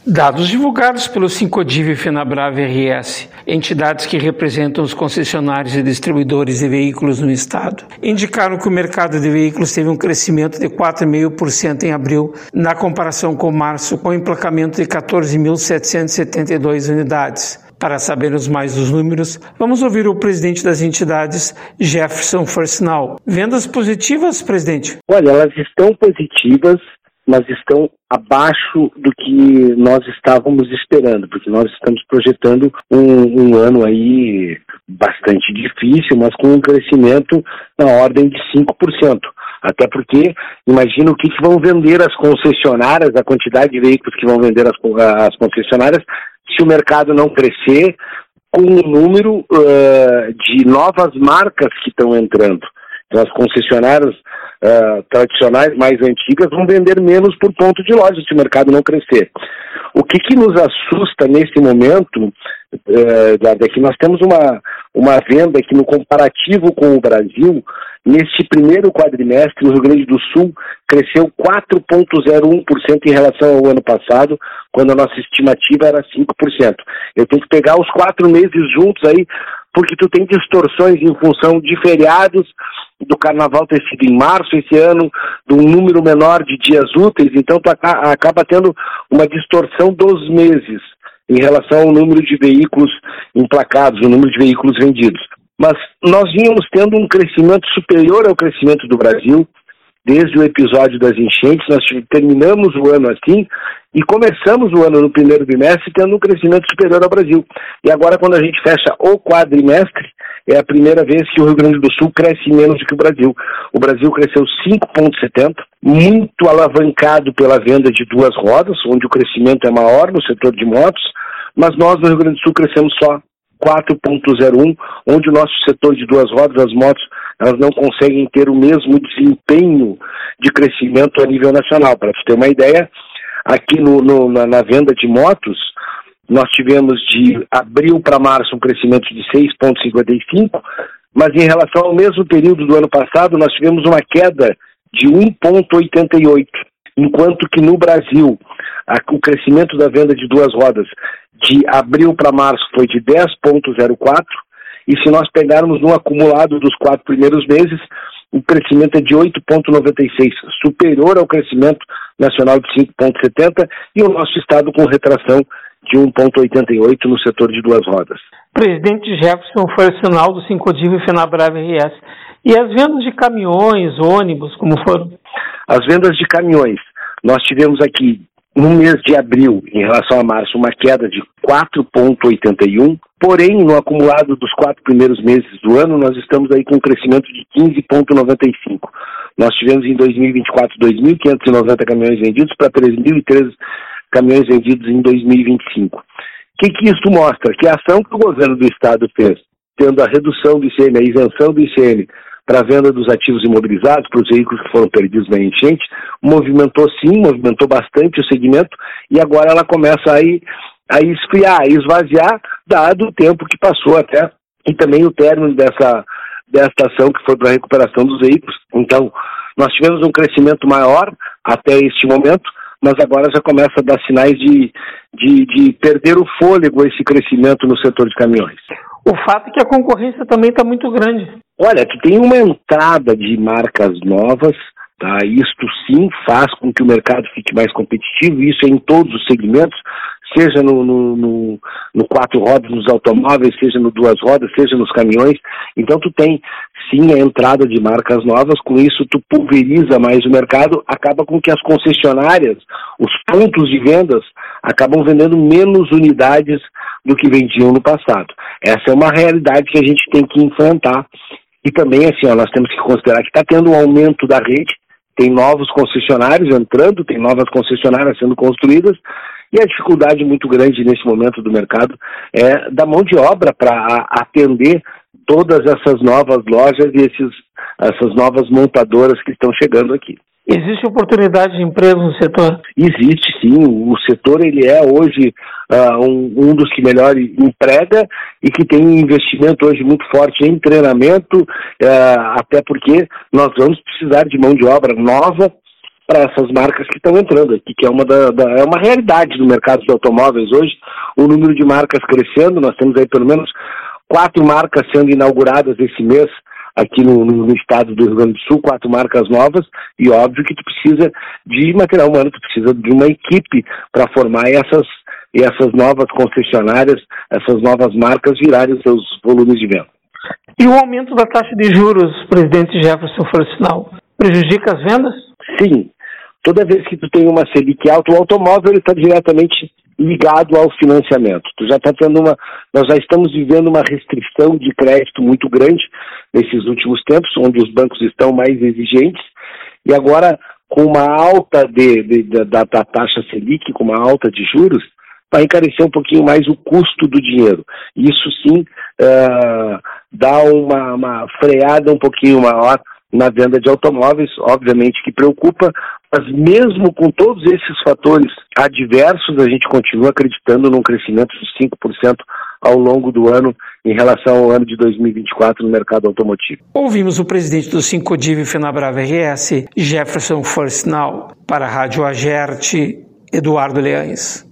Dados divulgados pelo Sincodiv e Fenabrave RS, entidades que representam os concessionários e distribuidores de veículos no estado, indicaram que o mercado de veículos teve um crescimento de 4,5% em abril, na comparação com março, com emplacamento de 14.772 unidades. Para sabermos mais dos números, vamos ouvir o presidente das entidades, Jefferson Forcinal. Vendas positivas, presidente? Olha, elas estão positivas, mas estão abaixo do que nós estávamos esperando, porque nós estamos projetando um ano aí bastante difícil, mas com um crescimento na ordem de 5%. Até porque, imagina o que vão vender as concessionárias, a quantidade de veículos que vão vender as concessionárias, se o mercado não crescer, com o número de novas marcas que estão entrando. Então, as concessionárias tradicionais, mais antigas, vão vender menos por ponto de loja se o mercado não crescer. O que nos assusta nesse momento, é que nós temos uma venda que, no comparativo com o Brasil, neste primeiro quadrimestre, o Rio Grande do Sul cresceu 4,01% em relação ao ano passado, quando a nossa estimativa era 5%. Eu tenho que pegar os 4 meses juntos aí, porque tu tem distorções em função de feriados, do carnaval ter sido em março esse ano, de um número menor de dias úteis, então tu acaba tendo uma distorção dos meses em relação ao número de veículos emplacados, o número de veículos vendidos. Mas nós vínhamos tendo um crescimento superior ao crescimento do Brasil, desde o episódio das enchentes. Nós terminamos o ano assim e começamos o ano no primeiro bimestre tendo um crescimento superior ao Brasil. E agora, quando a gente fecha o quadrimestre, é a primeira vez que o Rio Grande do Sul cresce menos do que o Brasil. O Brasil cresceu 5,70%, muito alavancado pela venda de 2 rodas, onde o crescimento é maior no setor de motos, mas nós no Rio Grande do Sul crescemos só 4,01%, onde o nosso setor de 2 rodas, as motos, elas não conseguem ter o mesmo desempenho de crescimento a nível nacional. Para você ter uma ideia, aqui na venda de motos, nós tivemos de abril para março um crescimento de 6,55%, mas em relação ao mesmo período do ano passado, nós tivemos uma queda de 1,88%, enquanto que no Brasil, o crescimento da venda de 2 rodas de abril para março foi de 10,04%, e se nós pegarmos no acumulado dos 4 primeiros meses, o crescimento é de 8,96%, superior ao crescimento nacional de 5,70%, e o nosso estado com retração de 1,88% no setor de 2 rodas. Presidente Jefferson Forcinal do Sincodiv e Fenabrave RS. E as vendas de caminhões, ônibus, como foram? As vendas de caminhões, nós tivemos aqui, no mês de abril, em relação a março, uma queda de 4,81%, porém, no acumulado dos 4 primeiros meses do ano, nós estamos aí com um crescimento de 15,95%. Nós tivemos em 2024 2.590 caminhões vendidos para 3.013 caminhões vendidos em 2025. O que isso mostra? Que a ação que o governo do estado fez, tendo a redução do ICM, a isenção do ICM para a venda dos ativos imobilizados, para os veículos que foram perdidos na enchente, movimentou bastante o segmento, e agora ela começa a esfriar, a esvaziar, dado o tempo que passou até, e também o término desta ação que foi para a recuperação dos veículos. Então, nós tivemos um crescimento maior até este momento, mas agora já começa a dar sinais de perder o fôlego esse crescimento no setor de caminhões. O fato é que a concorrência também está muito grande. Olha, tu tem uma entrada de marcas novas, tá? Isto sim faz com que o mercado fique mais competitivo, isso é em todos os segmentos, seja no 4 rodas, nos automóveis, seja no 2 rodas, seja nos caminhões. Então tu tem sim a entrada de marcas novas, com isso tu pulveriza mais o mercado, acaba com que as concessionárias, os pontos de vendas, acabam vendendo menos unidades do que vendiam no passado. Essa é uma realidade que a gente tem que enfrentar. E também, assim, nós temos que considerar que está tendo um aumento da rede, tem novos concessionários entrando, tem novas concessionárias sendo construídas, e a dificuldade muito grande nesse momento do mercado é da mão de obra para atender todas essas novas lojas e essas novas montadoras que estão chegando aqui. Existe oportunidade de emprego no setor? Existe sim, o setor ele é hoje um dos que melhor emprega e que tem um investimento hoje muito forte em treinamento, até porque nós vamos precisar de mão de obra nova para essas marcas que estão entrando aqui, que é é uma realidade do mercado de automóveis hoje, o número de marcas crescendo. Nós temos aí pelo menos 4 marcas sendo inauguradas esse mês aqui no estado do Rio Grande do Sul, 4 marcas novas, e óbvio que tu precisa de material humano, tu precisa de uma equipe para formar essas novas concessionárias, essas novas marcas virarem os seus volumes de venda. E o aumento da taxa de juros, presidente Jefferson Forcinal, prejudica as vendas? Sim. Toda vez que tu tem uma Selic alta, o automóvel está diretamente ligado ao financiamento. Nós já estamos vivendo uma restrição de crédito muito grande nesses últimos tempos, onde os bancos estão mais exigentes, e agora com uma alta da taxa Selic, com uma alta de juros, vai encarecer um pouquinho mais o custo do dinheiro. Isso sim dá uma freada um pouquinho maior na venda de automóveis, obviamente que preocupa, mas mesmo com todos esses fatores adversos, a gente continua acreditando num crescimento de 5% ao longo do ano em relação ao ano de 2024 no mercado automotivo. Ouvimos o presidente do Sincodiv Fenabrave RS, Jefferson Forcinal. Para a Rádio Agerte, Eduardo Leães.